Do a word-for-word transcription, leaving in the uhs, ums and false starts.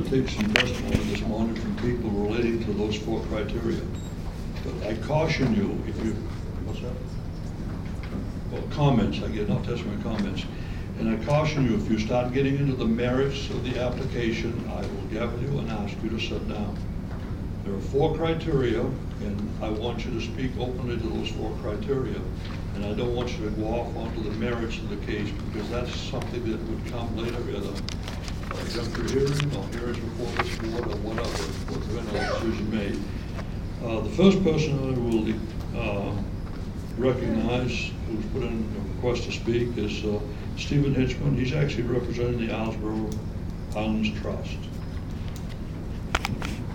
to take some testimony this morning from people relating to those four criteria. But I caution you, if you, what's that? Well, comments, I get, not testimony, comments. And I caution you, if you start getting into the merits of the application, I will gather you and ask you to sit down. There are four criteria, and I want you to speak openly to those four criteria. And I don't want you to go off onto the merits of the case, because that's something that would come later, either a juncture hearing or hearings before this board or whatever, whatever decision made. Uh, the first person I will uh, recognize who's put in a request to speak is uh, Stephen Hitchman. He's actually representing the Islesboro Islands Trust.